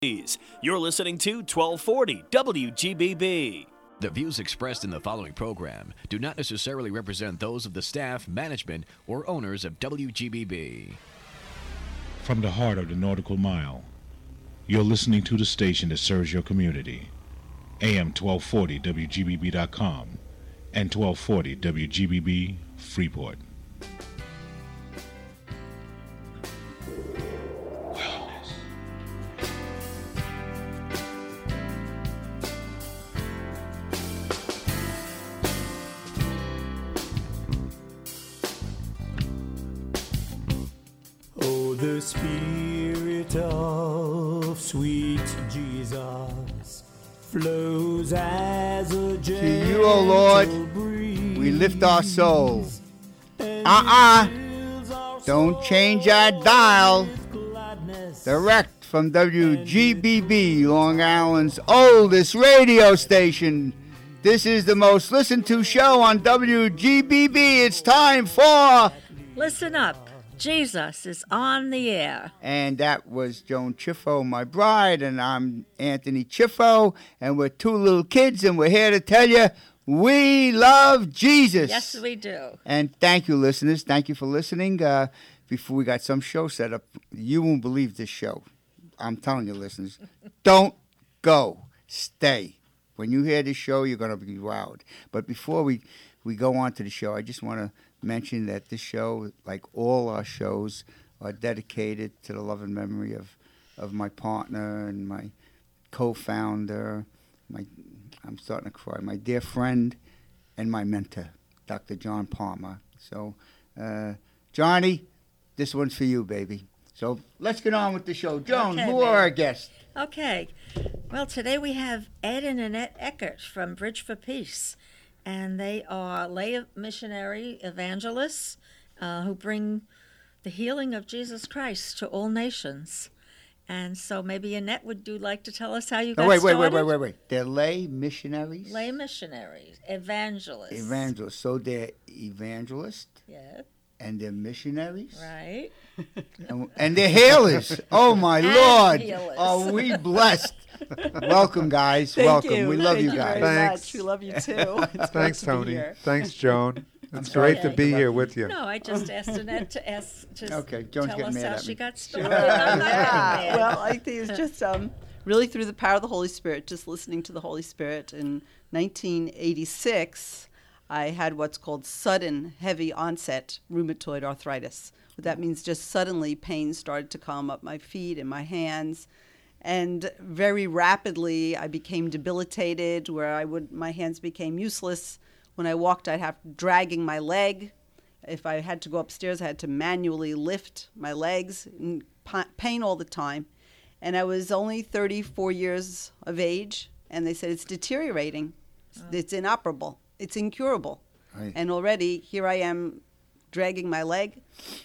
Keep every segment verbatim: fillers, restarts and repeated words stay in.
You're listening to twelve forty W G B B. The views expressed in the following program do not necessarily represent those of the staff, management, or owners of W G B B. From the heart of the Nautical Mile, you're listening to the station that serves your community. A M twelve forty W G B B dot com and twelve forty W G B B Freeport. The Spirit of sweet Jesus flows as a gentle To you, O Lord, breeze, we lift our soul. Uh-uh. Don't change our dial. Direct from W G B B, Long Island's oldest radio station. This is the most listened to show on W G B B. It's time for... Listen Up. Jesus is on the air. And that was Joan Chiffo, my bride, and I'm Anthony Chiffo, and we're two little kids, and we're here to tell you we love Jesus. Yes, we do. And thank you, listeners. Thank you for listening. Uh, before we got some show set up, you won't believe this show. I'm telling you, listeners, don't go. Stay. When you hear this show, you're going to be wowed. But before we, we go on to the show, I just want to mention that this show, like all our shows, are dedicated to the love and memory of, of my partner and my co-founder, my I'm starting to cry, my dear friend and my mentor, Doctor John Palmer. So, uh, Johnny, this one's for you, baby. So let's get on with the show. Joan, Okay, who baby. are our guests? Okay. Well, today we have Ed and Annette Eckert from Bridge for Peace. And they are lay missionary evangelists uh, who bring the healing of Jesus Christ to all nations. And so maybe Annette, would you like to tell us how you got Oh, wait, wait, started? wait, wait, wait, wait. They're lay missionaries? Lay missionaries, evangelists. Evangelists. So they're evangelists Yeah, and they're missionaries? right. And, and they're healers. Oh, my And Lord. healers. Are we blessed? Welcome, guys. Thank Welcome. you. We love Thank you you guys. very Thanks. much. We love you too. It's Thanks, great to be Tony. here. Thanks, Joan. It's sorry great to to be interrupt here you. with you. No, I just asked Annette to ask, just Okay, Joan's tell getting us mad how at she me. got Sure. started. I'm not Yeah. getting mad. Well, I think it was just um, really through the power of the Holy Spirit, just listening to the Holy Spirit. In nineteen eighty-six, I had what's called sudden heavy onset rheumatoid arthritis. What that means, just suddenly pain started to come up my feet and my hands. And very rapidly, I became debilitated, where I would my hands became useless. When I walked, I'd have dragging my leg. If I had to go upstairs, I had to manually lift my legs, and pa- pain all the time. And I was only thirty-four years of age, and they said it's deteriorating. Oh. It's inoperable. It's incurable. Right. And already here I am dragging my leg.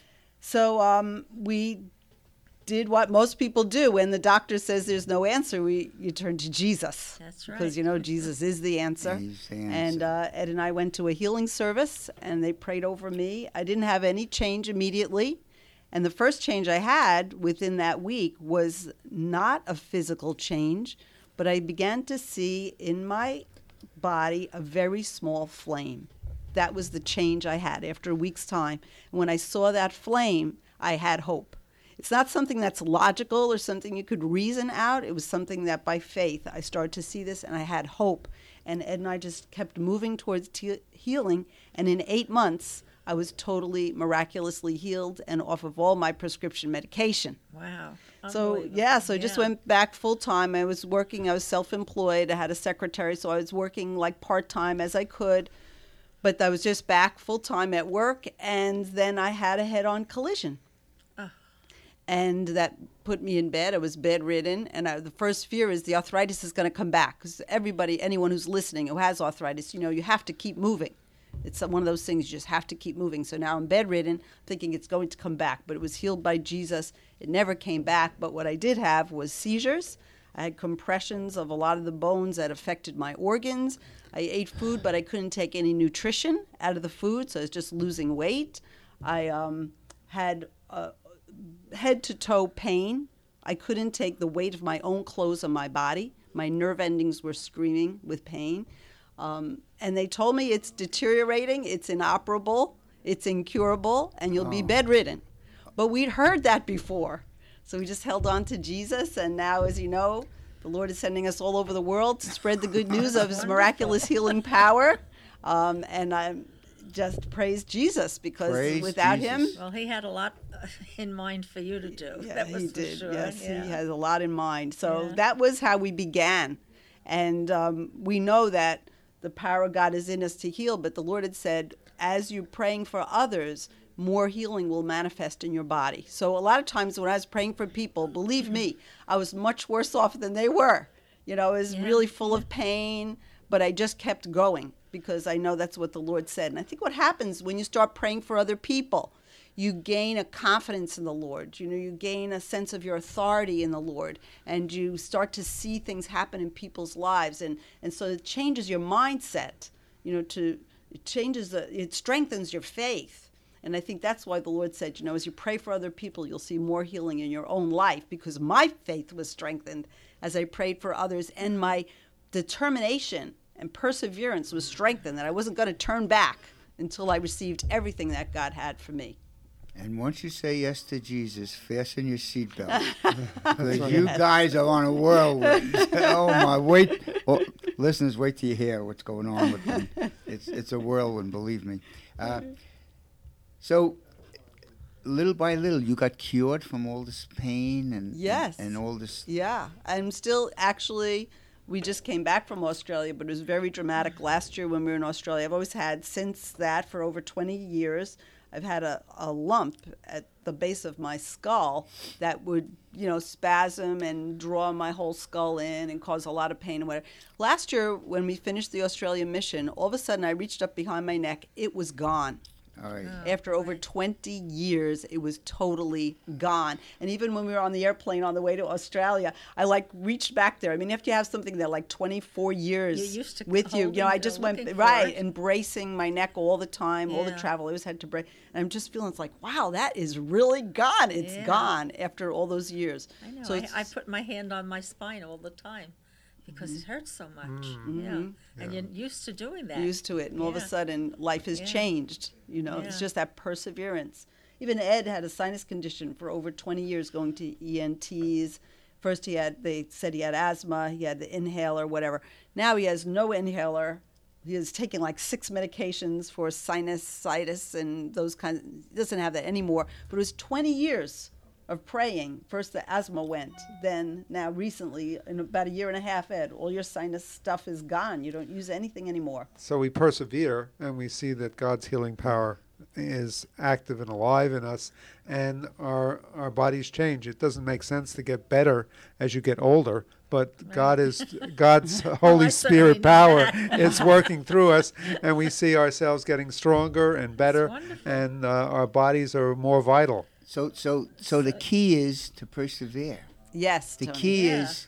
So um, we did what most people do. When the doctor says there's no answer, we you turn to Jesus. That's right. Because, you know, Jesus is the answer. He's the And answer. uh, Ed and I went to a healing service, and they prayed over me. I didn't have any change immediately. And the first change I had within that week was not a physical change, but I began to see in my body a very small flame. That was the change I had after a week's time. And when I saw that flame, I had hope. It's not something that's logical or something you could reason out. It was something that by faith I started to see this, and I had hope. And Ed and I just kept moving towards te- healing. And in eight months, I was totally miraculously healed and off of all my prescription medication. Wow. So, Unbelievable. yeah, so I just Yeah. went back full time. I was working, I was self-employed. I had a secretary, so I was working like part-time as I could. But I was just back full time at work, and then I had a head-on collision. Oh. And that put me in bed. I was bedridden, and I, the first fear is the arthritis is going to come back. Because everybody, anyone who's listening who has arthritis, you know, you have to keep moving. It's one of those things you just have to keep moving. So now I'm bedridden, thinking it's going to come back. But it was healed by Jesus. It never came back. But what I did have was seizures. I had compressions of a lot of the bones that affected my organs. I ate food, but I couldn't take any nutrition out of the food, so I was just losing weight. I um, had uh, head-to-toe pain I couldn't take the weight of my own clothes on my body. My nerve endings were screaming with pain. Um, and they told me it's deteriorating, it's inoperable, it's incurable, and you'll be bedridden. But we'd heard that before. So we just held on to Jesus, and now, as you know, the Lord is sending us all over the world to spread the good news of his miraculous healing power. Um, and I just praise Jesus, because Praise without Jesus. him, Well, he had a lot in mind for you to do. yeah, that was he for did. sure. Yes, yeah. he has a lot in mind. So Yeah. that was how we began. And um, we know that the power of God is in us to heal, but the Lord had said, as you're praying for others, more healing will manifest in your body. So a lot of times when I was praying for people, believe me, I was much worse off than they were. You know, I was Yeah. really full of pain, but I just kept going because I know that's what the Lord said. And I think what happens when you start praying for other people, you gain a confidence in the Lord. You know, you gain a sense of your authority in the Lord, and you start to see things happen in people's lives. And, and so it changes your mindset, you know, to, it changes, the, it strengthens your faith. And I think that's why the Lord said, you know, as you pray for other people, you'll see more healing in your own life, because my faith was strengthened as I prayed for others, and my determination and perseverance was strengthened, that I wasn't going to turn back until I received everything that God had for me. And once you say yes to Jesus, fasten your seatbelt. Because you guys are on a whirlwind. Oh, my. Wait. Oh, listeners, wait till you hear what's going on with them. It's, it's a whirlwind, believe me. Uh, so, little by little, you got cured from all this pain and, Yes. and, and all this. Yeah, I'm still actually, we just came back from Australia, but it was very dramatic last year when we were in Australia. I've always had, since that, for over twenty years, I've had a, a lump at the base of my skull that would, you know, spasm and draw my whole skull in and cause a lot of pain and whatever. Last year, when we finished the Australian mission, all of a sudden I reached up behind my neck. It was gone. All right. After over twenty years, it was totally gone. And even when we were on the airplane on the way to Australia, I like reached back there. I mean, after you have something that like twenty-four years You're used to with you, you know, holding I it, just uh, went, looking for right, it. embracing my neck all the time, all the Yeah. travel. I always had to break. And I'm just feeling, it's like, wow, that is really gone. It's Yeah. gone after all those years. I know. So I, it's- I put my hand on my spine all the time because it hurts so much. Mm-hmm. Yeah. And you're used to doing that. used to it, and all of a Yeah. sudden life has Yeah. changed. You know, it's Yeah. just that perseverance. Even Ed had a sinus condition for over twenty years, going to E N Ts. First he had, they said he had asthma, he had the inhaler, whatever. Now he has no inhaler. He is taking like six medications for sinusitis and those kinds. He doesn't have that anymore. But it was twenty years of praying. First the asthma went, then now recently, in about a year and a half, Ed, all your sinus stuff is gone. You don't use anything anymore. So we persevere, and we see that God's healing power is active and alive in us, and our our bodies change. It doesn't make sense to get better as you get older, but God is God's Holy I certainly Spirit know power that. is working through us, and we see ourselves getting stronger and better, wonderful. and uh, our bodies are more vital. So, so, so the key is to persevere. Yes, The Tony. key Yeah. is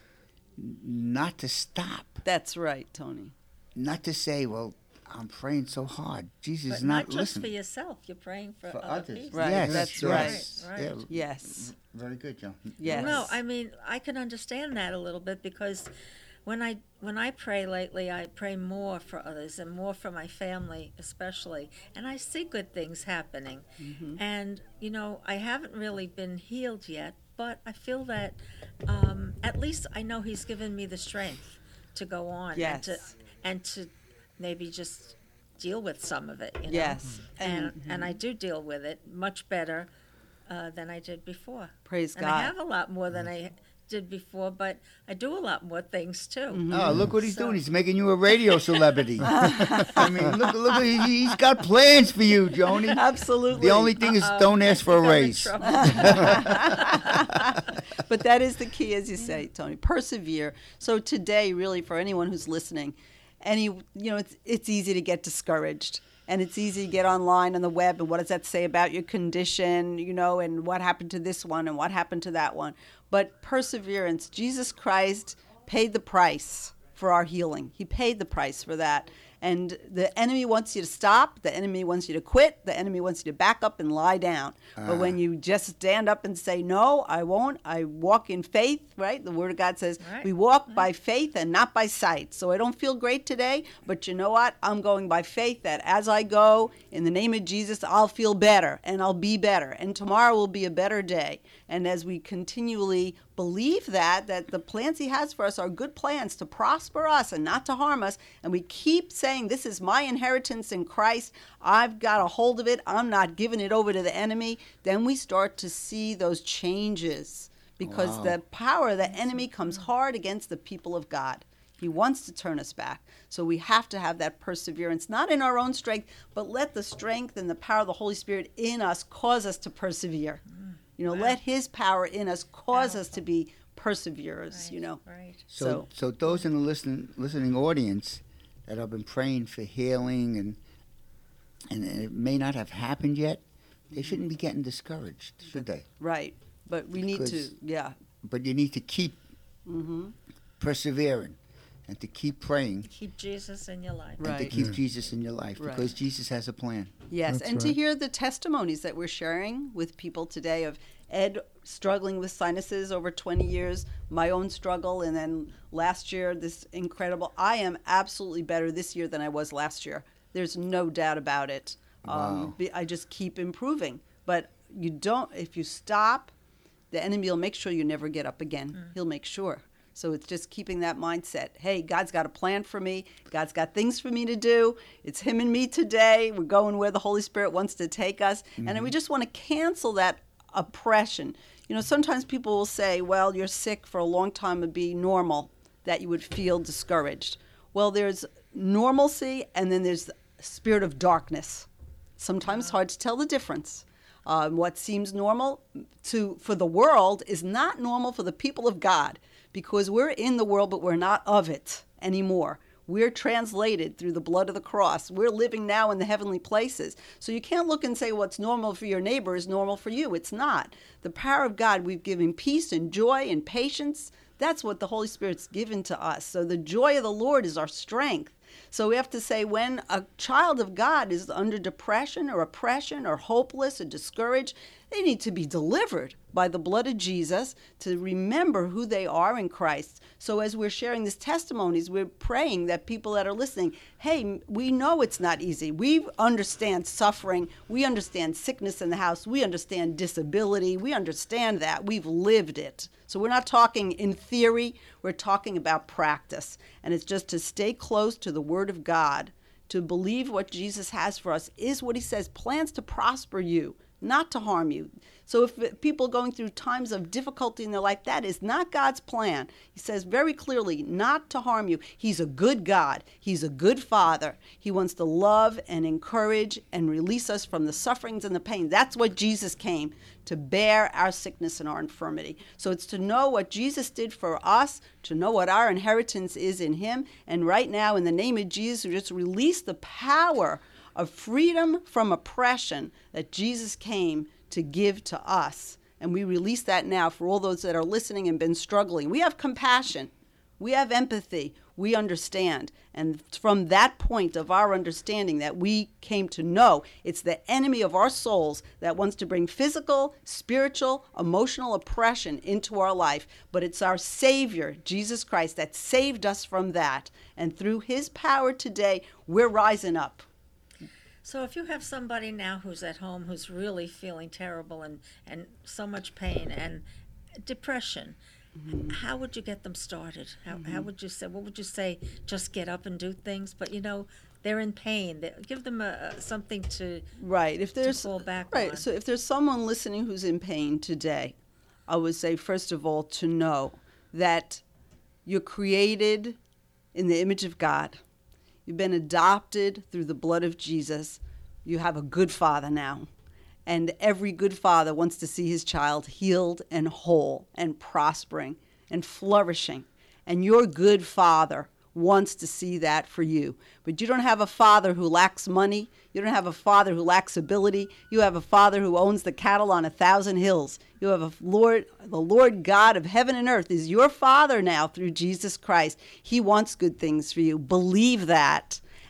not to stop. That's right, Tony. Not to say, well, I'm praying so hard. Jesus But is not, not, just listening. for yourself. You're praying for, For other others. people. Right, Yes, that's yes. right. Yeah, Right. Yes. very good, Joe. Yes. No, I mean I can understand that a little bit because when I when I pray lately, I pray more for others and more for my family, especially, and I see good things happening. Mm-hmm. And you know, I haven't really been healed yet, but I feel that um, at least I know He's given me the strength to go on and to Yes. and to maybe just deal with some of it. You know? Yes. and And- and I do deal with it much better uh, than I did before. Praise And God. I have a lot more than I did before, but I do a lot more things too. Mm-hmm. Oh, look what he's So- doing. He's making you a radio celebrity. I mean, look, look, he- he's got plans for you, Joni. Absolutely. The only thing is, don't ask for a I'm in raise. trouble. But that is the key, as you say, Tony. Persevere. So today, really, for anyone who's listening, any you know, it's it's easy to get discouraged, and it's easy to get online on the web, and what does that say about your condition, you know, and what happened to this one, and what happened to that one. But perseverance. Jesus Christ paid the price for our healing. He paid the price for that. And the enemy wants you to stop. The enemy wants you to quit. The enemy wants you to back up and lie down. Uh. But when you just stand up and say, no, I won't, I walk in faith, right? The Word of God says, right. we walk right. by faith and not by sight. So I don't feel great today, but you know what? I'm going by faith that as I go, in the name of Jesus, I'll feel better and I'll be better. And tomorrow will be a better day. And as we continually believe that, that the plans he has for us are good plans to prosper us and not to harm us, and we keep saying, this is my inheritance in Christ, I've got a hold of it, I'm not giving it over to the enemy, then we start to see those changes, because wow. the power of the enemy comes hard against the people of God. He wants to turn us back. So we have to have that perseverance, not in our own strength, but let the strength and the power of the Holy Spirit in us cause us to persevere. Mm. You know, wow. let his power in us cause Powerful. us to be perseverers, right. you know. Right. So, so so those in the listening listening audience that have been praying for healing and and it may not have happened yet, they shouldn't be getting discouraged, should they? Right. But we need because, to, yeah. But you need to keep mm-hmm. persevering and to keep praying. Keep Jesus in your life. And right. to keep yeah. Jesus in your life because right. Jesus has a plan. Yes, That's and right. to hear the testimonies that we're sharing with people today of Ed struggling with sinuses over twenty years, my own struggle, and then last year, this incredible, I am absolutely better this year than I was last year. There's no doubt about it. Wow. Um, I just keep improving. But you don't, if you stop, the enemy will make sure you never get up again. Mm. He'll make sure. So it's just keeping that mindset. Hey, God's got a plan for me. God's got things for me to do. It's him and me today. We're going where the Holy Spirit wants to take us. Mm-hmm. And we just want to cancel that oppression. You know, sometimes people will say, well, you're sick for a long time, would be normal, that you would feel discouraged. Well, there's normalcy and then there's the spirit of darkness. Sometimes hard to tell the difference. Um, what seems normal to for the world is not normal for the people of God, because we're in the world, but we're not of it anymore. We're translated through the blood of the cross. We're living now in the heavenly places. So you can't look and say what's normal for your neighbor is normal for you. It's not. The power of God, we've given peace and joy and patience. That's what the Holy Spirit's given to us. So the joy of the Lord is our strength. So we have to say when a child of God is under depression or oppression or hopeless or discouraged, they need to be delivered by the blood of Jesus to remember who they are in Christ. So as we're sharing these testimonies, we're praying that people that are listening, hey, we know it's not easy. We understand suffering. We understand sickness in the house. We understand disability. We understand that. We've lived it. So we're not talking in theory. We're talking about practice. And it's just to stay close to the Word of God, to believe what Jesus has for us is what he says, plans to prosper you, not to harm you. So if people are going through times of difficulty in their life, that is not God's plan. He says very clearly, not to harm you. He's a good God. He's a good Father. He wants to love and encourage and release us from the sufferings and the pain. That's what Jesus came, to bear our sickness and our infirmity. So it's to know what Jesus did for us, to know what our inheritance is in him. And right now, in the name of Jesus, we just release the power of freedom from oppression that Jesus came to give to us. And we release that now for all those that are listening and been struggling. We have compassion. We have empathy. We understand. And from that point of our understanding that we came to know, it's the enemy of our souls that wants to bring physical, spiritual, emotional oppression into our life. But it's our Savior, Jesus Christ, that saved us from that. And through his power today, we're rising up. So if you have somebody now who's at home who's really feeling terrible and, and so much pain and depression, mm-hmm. how would you get them started? How, mm-hmm. how would you say, what would you say, just get up and do things? But, you know, they're in pain. They, give them a, a, something to, right. If there's, to fall back right. on. So if there's someone listening who's in pain today, I would say, first of all, to know that you're created in the image of God. You've been adopted through the blood of Jesus. You have a good Father now. And every good father wants to see his child healed and whole and prospering and flourishing. And your good Father wants to see that for you. But you don't have a father who lacks money. You don't have a father who lacks ability. You have a Father who owns the cattle on a thousand hills. You have a Lord, the Lord God of heaven and earth is your Father now through Jesus Christ. He wants good things for you. Believe that.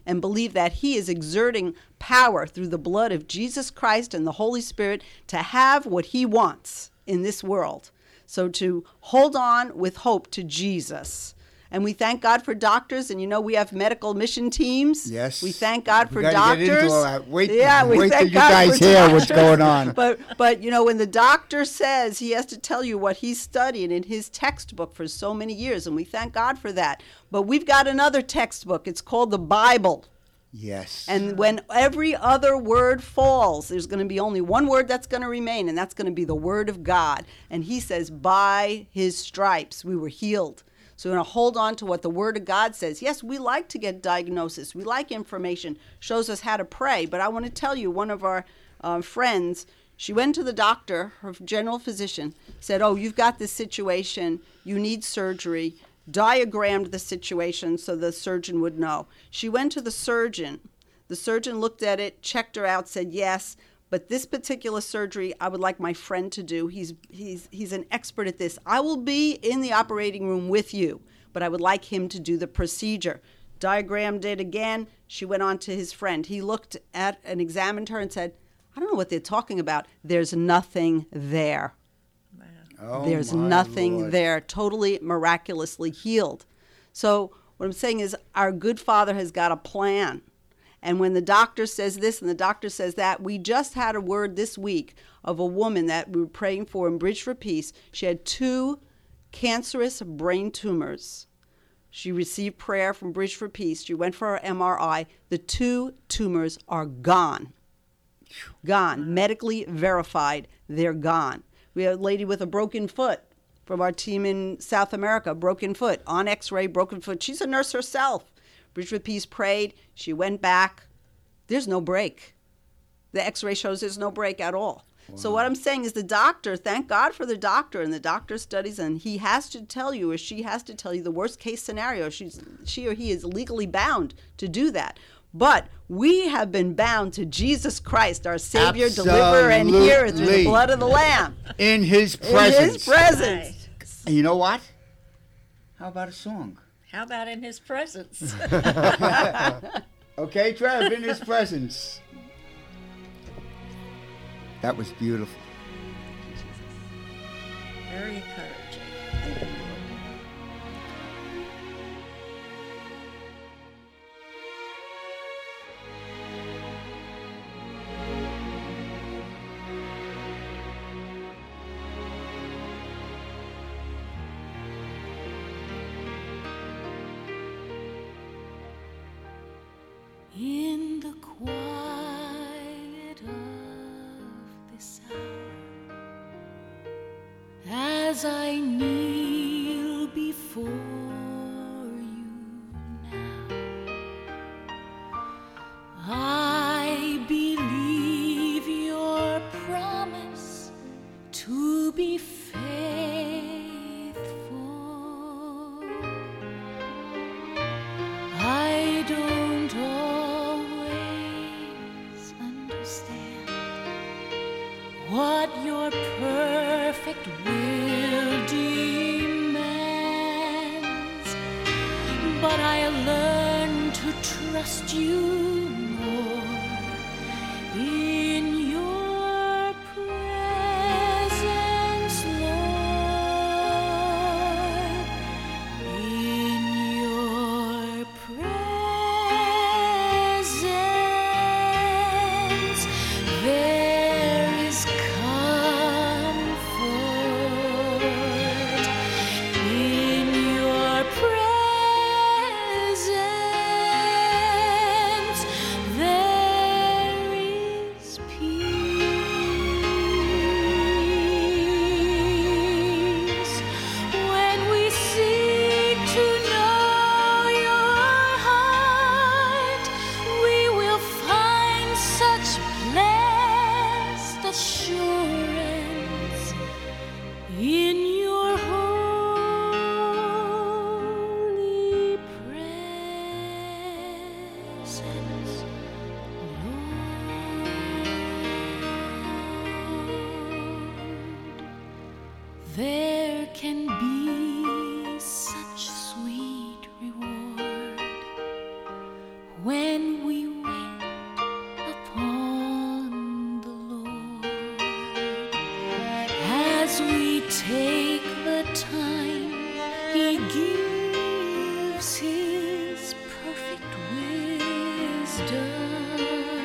and believe that he is exerting power through the blood of Jesus Christ and the Holy Spirit to have what he wants in this world. So to hold on with hope to Jesus. And we thank God for doctors, and you know we have medical mission teams. Yes. We thank God We for gotta doctors. get into all that. Wait, yeah, we wait till thank you God guys for hear what's doctors. going on. But but you know when the doctor says he has to tell you what he's studying in his textbook for so many years, and we thank God for that. But we've got another textbook. It's called the Bible. Yes. And when every other word falls, there's going to be only one word that's going to remain, and that's going to be the word of God. And he says, by his stripes we were healed. So we're going to hold on to what the word of God says. Yes, we like to get diagnosis. We like information, shows us how to pray. But I want to tell you, one of our uh, friends, she went to the doctor, her general physician, said, oh, you've got this situation, you need surgery, diagrammed the situation so the surgeon would know. She went to the surgeon. The surgeon looked at it, checked her out, said, yes, but this particular surgery I would like my friend to do. He's he's he's an expert at this. I will be in the operating room with you, but I would like him to do the procedure. Diagrammed it again. She went on to his friend. He looked at and examined her and said, I don't know what they're talking about. There's nothing there. Oh, There's my nothing Lord. there. Totally miraculously healed. So what I'm saying is our good Father has got a plan. And when the doctor says this and the doctor says that, we just had a word this week of a woman that we were praying for in Bridge for Peace. She had two cancerous brain tumors. She received prayer from Bridge for Peace. She went for her M R I. The two tumors are gone. Gone. Medically verified, they're gone. We have a lady with a broken foot from our team in South America, broken foot, on x-ray, broken foot. She's a nurse herself. Bridge for Peace prayed. She went back. There's no break. The x-ray shows there's no break at all. Wow. So what I'm saying is the doctor, thank God for the doctor and the doctor studies, and he has to tell you or she has to tell you the worst case scenario. She's, she or he is legally bound to do that. But we have been bound to Jesus Christ, our Savior, Absolutely. Deliverer, and Healer through the blood of the Lamb. In his presence. In his presence. And you know what? How about a song? How about in his presence? Okay, Trev, in his presence. That was beautiful. Very encouraging. In the quiet of this hour, as I kneel before you now, I believe your promise to be faithful. I don't always understand what your perfect will demands, but I learn to trust you more in your presence, Lord, in your presence there is comfort. In your presence there is peace. When we seek to know your heart, we will find such blessed assurance in your holy presence, Lord. There can be such sweet reward when knows His perfect wisdom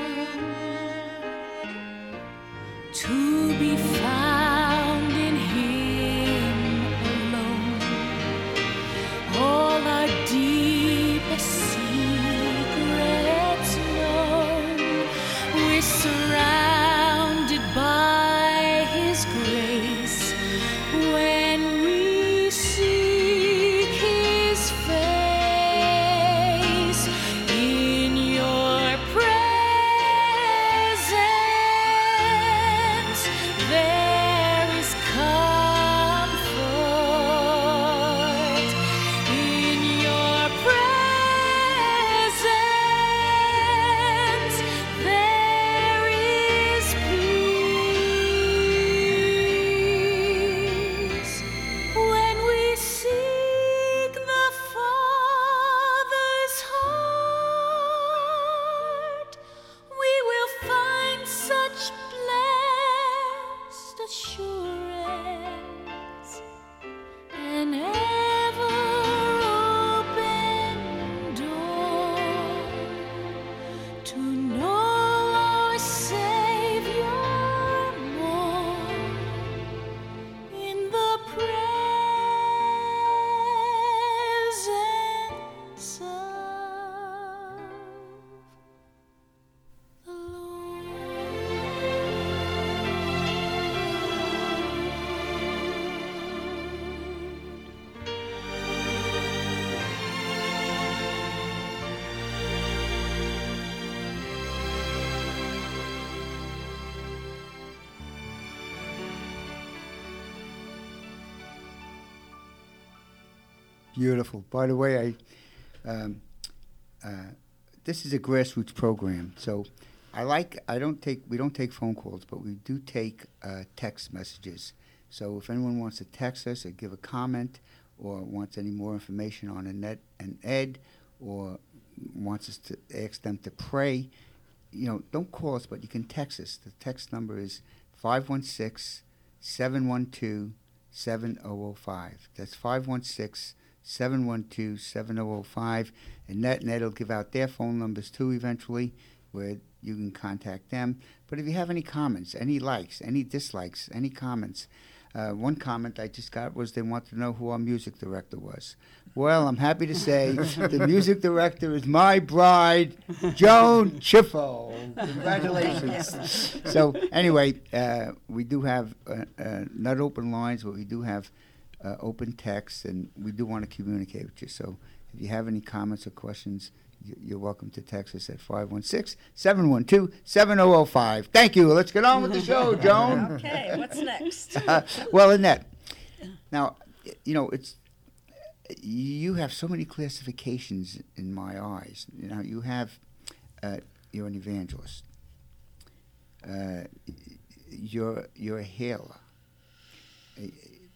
to be found in Him alone. All our deepest secrets known, we're surrounded by His grace when we seek His face. In your presence there is comfort. In your presence there is peace. When we seek the Father's heart, we will find such blessed assurance, an ever open door to know our Savior more in the presence of the Beautiful. By the way, I um, uh, this is a grassroots program, so I like. I don't take. We don't take phone calls, but we do take uh, text messages. So if anyone wants to text us or give a comment, or wants any more information on Annette and Ed, or wants us to ask them to pray, you know, don't call us, but you can text us. The text number is five one six, seven one two, seven zero zero five. That's five one six, seven one two, seven zero zero five. And Annette and Ed will give out their phone numbers too eventually, where you can contact them. But if you have any comments, any likes, any dislikes, any comments, uh, one comment I just got was they wanted to know who our music director was. Well, I'm happy to say the music director is my bride, Joan Chiffo. Congratulations. So anyway, uh, we do have uh, uh, not open lines, but we do have uh, open text, and we do want to communicate with you. So if you have any comments or questions, you- you're welcome to text us at five one six, seven one two, seven zero zero five. Thank you. Let's get on with the show, Joan. Okay, what's next? Uh, well, Annette, now, you know, it's you have so many classifications in my eyes. You know, you have, uh, you're an evangelist. Uh, you're you're a healer. Uh,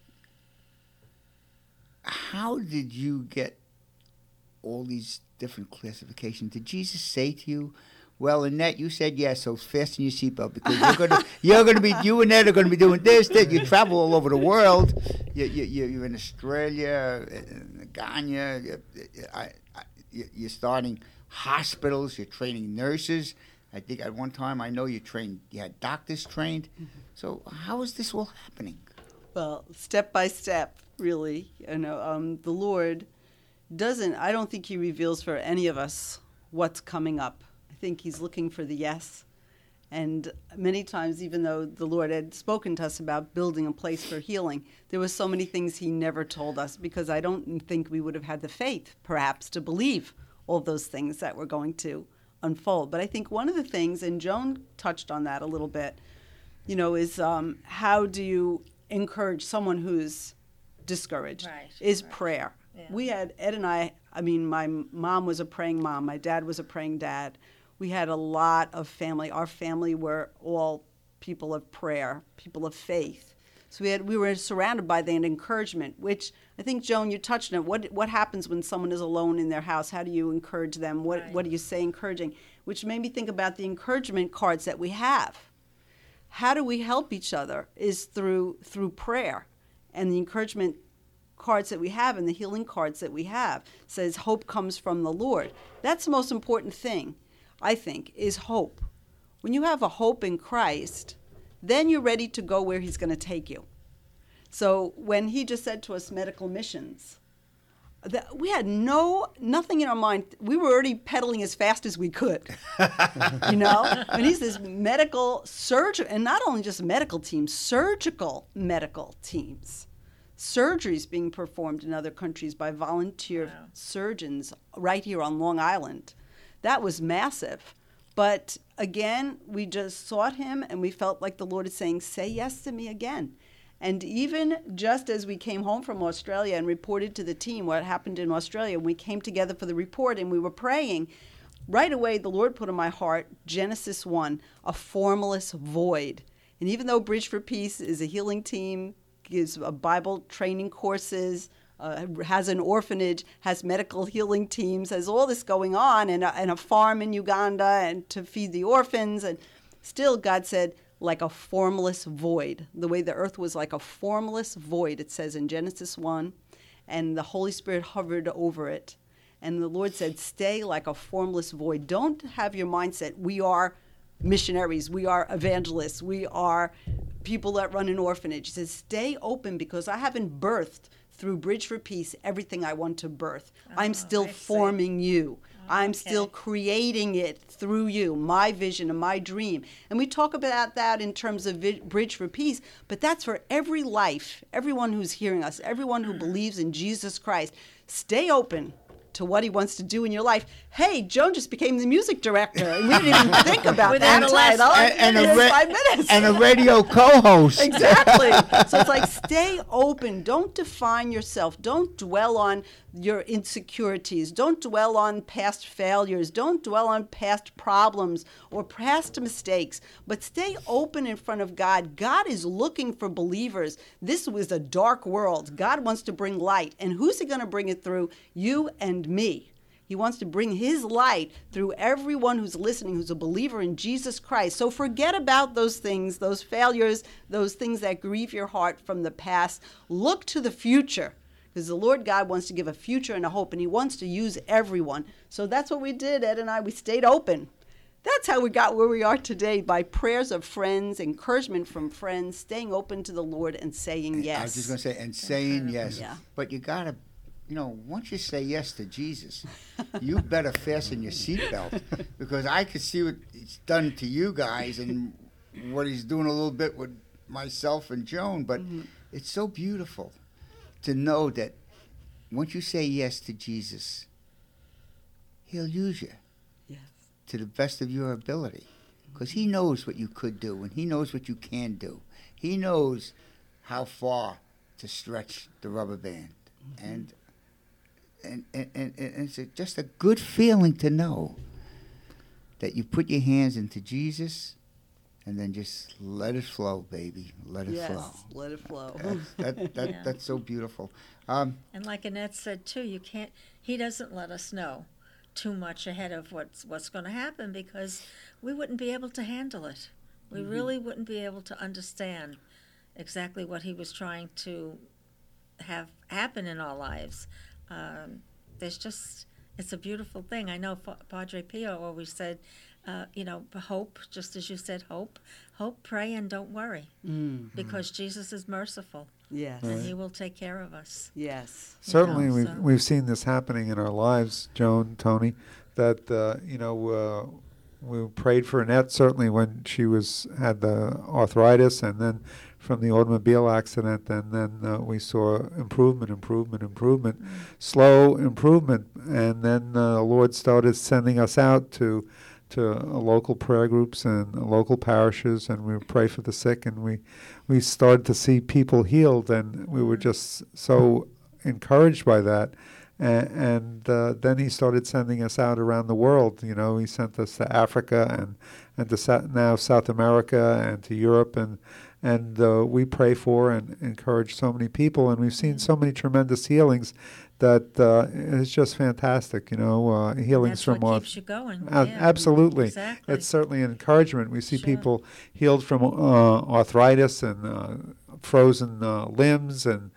How did you get all these different classifications? Did Jesus say to you, "Well, Annette, you said yes, so fasten your seatbelt because you're gonna, you're gonna be, you and Ed are gonna be doing this, that." You travel all over the world. You, you, you- you're in Australia, in Ghana. You, I, I, you- you're starting hospitals. You're training nurses. I think at one time I know you trained. You had doctors trained. So how is this all happening? Well, step by step, really. You know, um, the Lord doesn't, I don't think He reveals for any of us what's coming up. I think He's looking for the yes. And many times, even though the Lord had spoken to us about building a place for healing, there were so many things He never told us because I don't think we would have had the faith, perhaps, to believe all those things that were going to unfold. But I think one of the things, and Joan touched on that a little bit, you know, is um, how do you encourage someone who's discouraged? Right, Is right. prayer. Yeah. We had, Ed and I, I mean, my mom was a praying mom. My dad was a praying dad. We had a lot of family. Our family were all people of prayer, people of faith. So we had, we were surrounded by that encouragement, which I think, Joan, you touched on it. What, what happens when someone is alone in their house? How do you encourage them? What, Right. what do you say encouraging? Which made me think about the encouragement cards that we have. How do we help each other is through through prayer. And the encouragement cards that we have and the healing cards that we have says hope comes from the Lord. That's the most important thing, I think, is hope. When you have a hope in Christ, then you're ready to go where he's going to take you. So when he just said to us medical missions, that we had no nothing in our mind. We were already pedaling as fast as we could, you know. And he says medical surgery, and not only just medical teams, surgical medical teams, surgeries being performed in other countries by volunteer wow. surgeons right here on Long Island. That was massive. But again, we just sought him, and we felt like the Lord is saying, "Say yes to me again." And even just as we came home from Australia and reported to the team what happened in Australia, we came together for the report and we were praying, right away the Lord put in my heart Genesis one, a formless void. And even though Bridge for Peace is a healing team, gives a Bible training courses, uh, has an orphanage, has medical healing teams, has all this going on, and a, and a farm in Uganda and to feed the orphans, and still God said, like a formless void, the way the earth was like a formless void, it says in Genesis one, and the Holy Spirit hovered over it. And the Lord said, stay like a formless void. Don't have your mindset, we are missionaries, we are evangelists, we are people that run an orphanage. He says, stay open because I haven't birthed through Bridge for Peace everything I want to birth. Oh, I'm still forming you. I'm okay. still creating it through you, my vision and my dream. And we talk about that in terms of vi- Bridge for Peace, but that's for every life, everyone who's hearing us, everyone who believes in Jesus Christ. Stay open to what he wants to do in your life. Hey, Joan just became the music director, and we didn't even think about that title. And, and, a ra- five minutes. and a radio co-host. Exactly. So it's like, stay open. Don't define yourself. Don't dwell on your insecurities. Don't dwell on past failures. Don't dwell on past problems or past mistakes, but stay open in front of God. God is looking for believers. This was a dark world. God wants to bring light. And who's he going to bring it through? You and me. He wants to bring his light through everyone who's listening, who's a believer in Jesus Christ. So forget about those things, those failures, those things that grieve your heart from the past. Look to the future, because the Lord God wants to give a future and a hope, and he wants to use everyone. So that's what we did, Ed and I. We stayed open. That's how we got where we are today, by prayers of friends, encouragement from friends, staying open to the Lord and saying yes. I was just going to say, and saying yes. Yeah. But you got to, you know, once you say yes to Jesus, you better fasten your seatbelt, because I could see what he's done to you guys and what he's doing a little bit with myself and Joan. But mm-hmm. it's so beautiful to know that once you say yes to Jesus, he'll use you yes. to the best of your ability, because he knows what you could do and he knows what you can do. He knows how far to stretch the rubber band. Mm-hmm. And And, and, and, and it's a, just a good feeling to know that you put your hands into Jesus and then just let it flow, baby. Let it yes, flow. let it flow. That's, that, that, Yeah. that's so beautiful. Um, And like Annette said too, you can't. He doesn't let us know too much ahead of what's what's going to happen, because we wouldn't be able to handle it. We mm-hmm. really wouldn't be able to understand exactly what he was trying to have happen in our lives. Um, there's just, it's a beautiful thing. I know Fa- Padre Pio always said, uh, you know, hope, just as you said, hope, hope, pray, and don't worry, mm-hmm. because Jesus is merciful. Yes. And he will take care of us. Yes. Certainly, You know, we've, so. we've seen this happening in our lives, Joan, Tony, that, uh, you know, uh, we prayed for Annette, certainly when she was had the arthritis, and then from the automobile accident, and then uh, we saw improvement, improvement, improvement, mm. slow improvement, and then uh, the Lord started sending us out to to uh, local prayer groups and uh, local parishes, and we would pray for the sick, and we we started to see people healed, and we were just so encouraged by that. And, and uh, then he started sending us out around the world. You know, he sent us to Africa and and to sa- now South America and to Europe, and and uh, we pray for and encourage so many people, and we've seen so many tremendous healings that uh, it's just fantastic. You know, uh, healings That's from what our, keeps you going. Uh, Yeah. Absolutely, Exactly. it's certainly an encouragement. We see Sure. people healed from uh, arthritis and uh, frozen uh, limbs, and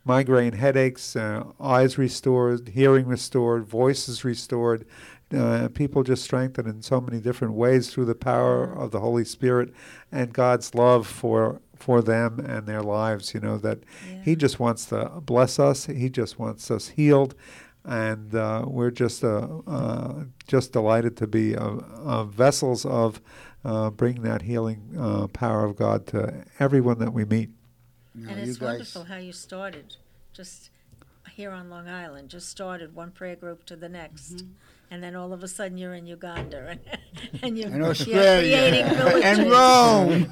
migraine headaches, uh, eyes restored, hearing restored, voices restored. Uh, people just strengthened in so many different ways through the power of the Holy Spirit and God's love for for them and their lives. You know, that Yeah. He just wants to bless us. He just wants us healed. And uh, we're just uh, uh, just delighted to be uh, uh, vessels of uh, bringing that healing uh, power of God to everyone that we meet. You know, And you it's guys, wonderful how you started, just here on Long Island, just started one prayer group to the next. Mm-hmm. And then all of a sudden you're in Uganda and, and you're, and you're Australia creating villages. and Rome,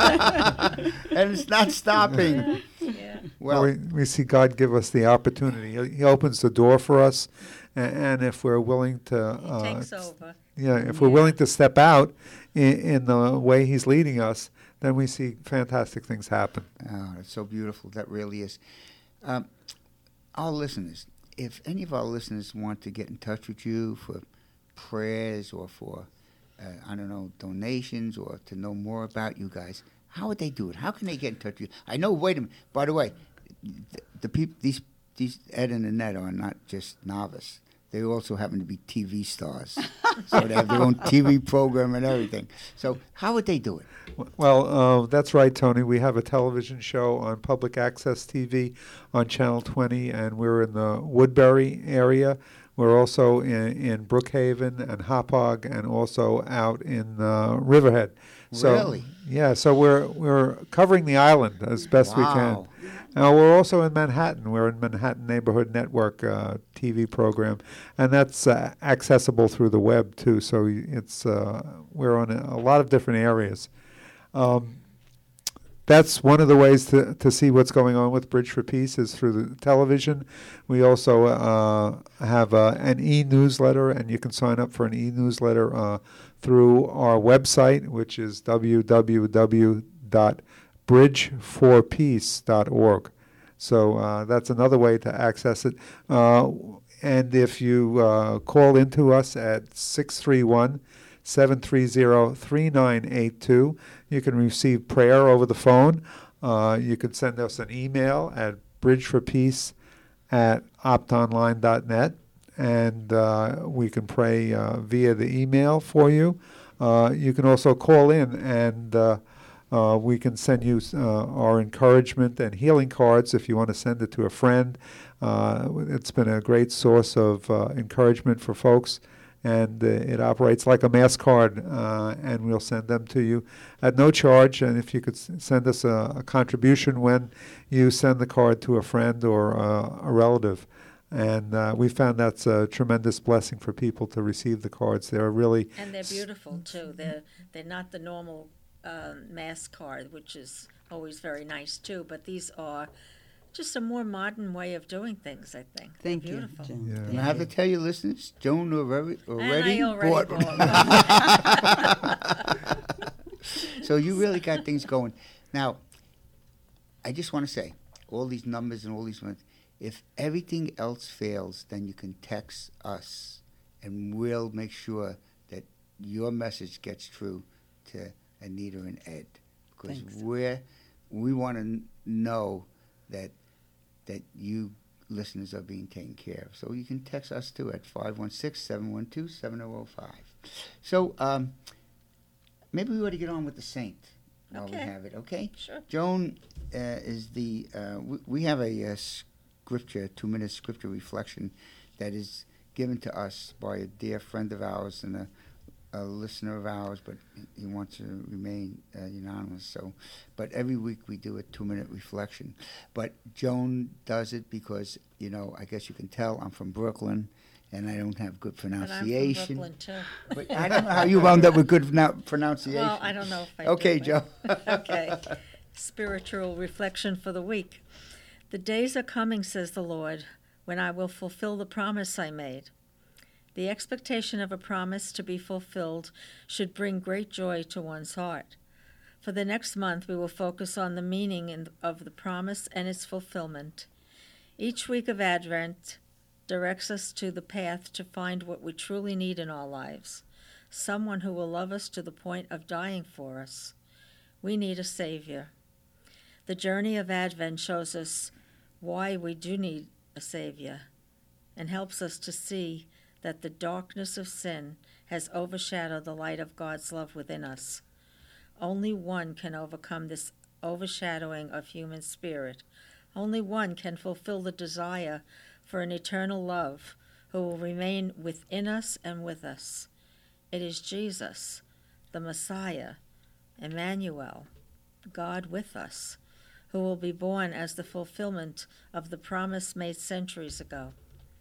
and it's not stopping. Yeah. Well, Well, we, we see God give us the opportunity. He, he opens the door for us, and, and if we're willing to, He uh, takes over. yeah, if we're willing to step out in, in the way He's leading us, then we see fantastic things happen. oh, that's so beautiful. That really is. Um, our listeners, if any of our listeners want to get in touch with you for prayers or for, uh, I don't know, donations or to know more about you guys, how would they do it? How can they get in touch with you? I know. Wait a minute. By the way, the, the people, these these Ed and Annette are not just novice. They also happen to be T V stars, so they have their own T V program and everything. So how would they do it? Well, uh, that's right, Tony. We have a television show on public access T V on Channel twenty, and we're in the Woodbury area. We're also in, in Brookhaven and Hauppauge, and also out in uh, Riverhead. So, Really? Yeah. So we're we're covering the island as best we can. Wow. Uh, we're also in Manhattan. We're in Manhattan Neighborhood Network uh, T V program, and that's uh, accessible through the web too. So y- it's uh, we're on a, a lot of different areas. Um, that's one of the ways to, to see what's going on with Bridge for Peace is through the television. We also uh, have uh, an e-newsletter, and you can sign up for an e-newsletter uh, through our website, which is w w w dot bridge for peace dot org. So uh, that's another way to access it. Uh, and if you uh, call into us at six three one, seven three zero, three nine eight two, you can receive prayer over the phone. Uh, you can send us an email at bridgeforpeace at optonline dot net, and uh, we can pray uh, via the email for you. Uh, you can also call in, and uh, uh, we can send you uh, our encouragement and healing cards if you want to send it to a friend. Uh, it's been a great source of uh, encouragement for folks, and uh, it operates like a mass card, uh, and we'll send them to you at no charge. And if you could s- send us a, a contribution when you send the card to a friend or uh, a relative. And uh, we found that's a tremendous blessing for people to receive the cards. They're really And they're beautiful too. They're they're not the normal um, mass card, which is always very nice too. But these are just a more modern way of doing things. I think. They're Thank you, beautiful. Joan. Yeah. And I have to tell you, listeners, Joan already, already, and I already bought bought one. So you really got things going. Now, I just want to say, all these numbers and all these ones, if everything else fails, then you can text us, and we'll make sure that your message gets through to Anita and Ed, because Thanks. we're we want to n- know that that you listeners are being taken care of. So you can text us too at five one six, seven one two, seven zero zero five. So um, maybe we ought to get on with the saint while we Okay. have it, okay? Sure. Joan uh, is the, uh, we, we have a uh, scripture, two-minute scripture reflection that is given to us by a dear friend of ours and a, a listener of ours, but he wants to remain uh, anonymous. So, but every week we do a two-minute reflection. But Joan does it because, you know, I guess you can tell I'm from Brooklyn, and I don't have good But I'm from pronunciation. Brooklyn too. But I don't know how you wound up with good pronou- pronunciation. Well, I don't know if I Okay, do, Joe. but- Okay. Spiritual reflection for the week. The days are coming, says the Lord, when I will fulfill the promise I made. The expectation of a promise to be fulfilled should bring great joy to one's heart. For the next month, we will focus on the meaning in, of the promise and its fulfillment. Each week of Advent directs us to the path to find what we truly need in our lives, someone who will love us to the point of dying for us. We need a Savior. The journey of Advent shows us why we do need a Savior and helps us to see that the darkness of sin has overshadowed the light of God's love within us. Only one can overcome this overshadowing of human spirit. Only one can fulfill the desire for an eternal love who will remain within us and with us. It is Jesus, the Messiah, Emmanuel, God with us, who will be born as the fulfillment of the promise made centuries ago.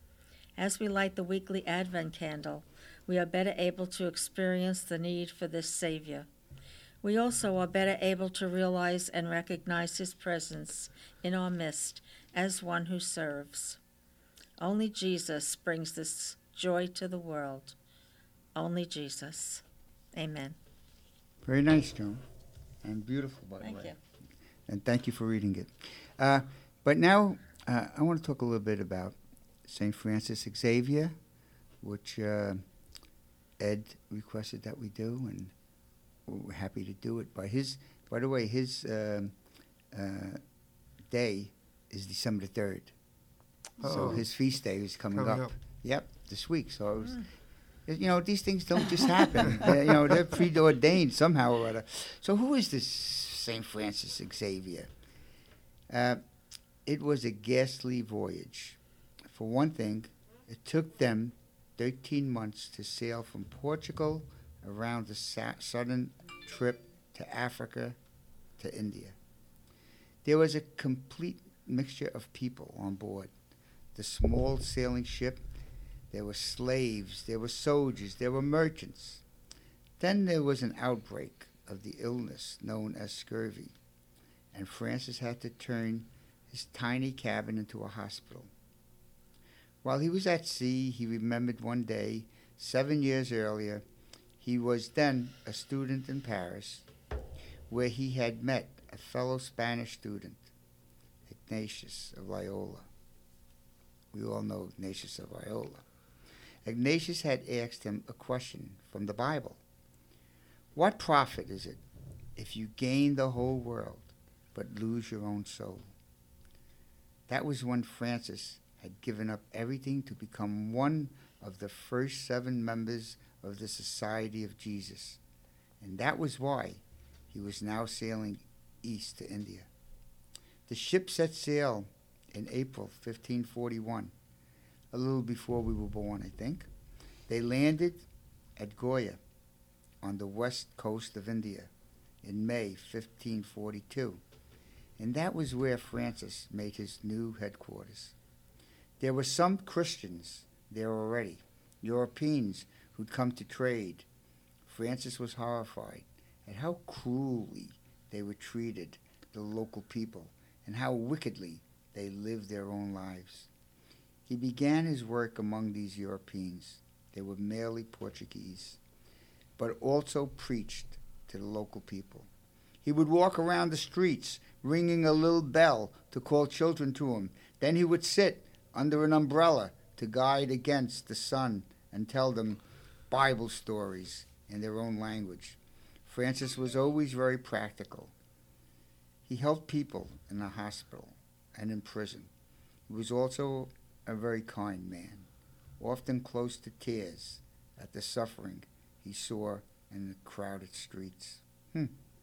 As we light the weekly Advent candle, we are better able to experience the need for this Savior. We also are better able to realize and recognize his presence in our midst as one who serves. Only Jesus brings this joy to the world. Only Jesus. Amen. Very nice, Joan. And beautiful, by the way. Thank you. And thank you for reading it. Uh, but now uh, I want to talk a little bit about Saint Francis Xavier, which uh, Ed requested that we do, and we're happy to do it. By his, by the way, his um, uh, day is December the third. So Oh. his feast day is coming, Coming up. up. Yep, this week. So it was, you know, these things don't just happen. They're, you know, they're preordained somehow or other. So who is this Saint Francis Xavier? Uh, it was a ghastly voyage. For one thing, it took them thirteen months to sail from Portugal around the sa- southern trip to Africa to India. There was a complete mixture of people on board. The small sailing ship, there were slaves, there were soldiers, there were merchants. Then there was an outbreak of the illness known as scurvy, and Francis had to turn his tiny cabin into a hospital. While he was at sea, he remembered one day, seven years earlier, he was then a student in Paris, where he had met a fellow Spanish student, Ignatius of Loyola. We all know Ignatius of Loyola. Ignatius had asked him a question from the Bible. What profit is it if you gain the whole world but lose your own soul? That was when Francis had given up everything to become one of the first seven members of the Society of Jesus. And that was why he was now sailing east to India. The ship set sail in April fifteen forty-one, a little before we were born, I think. They landed at Goa on the west coast of India in May fifteen forty-two, and that was where Francis made his new headquarters. There were some Christians there already, Europeans who'd come to trade. Francis was horrified at how cruelly they were treated, the local people, and how wickedly they lived their own lives. He began his work among these Europeans. They were merely Portuguese, but also preached to the local people. He would walk around the streets, ringing a little bell to call children to him. Then he would sit under an umbrella to guide against the sun and tell them Bible stories in their own language. Francis was always very practical. He helped people in the hospital and in prison. He was also a very kind man, often close to tears at the suffering he saw in the crowded streets. Hmm.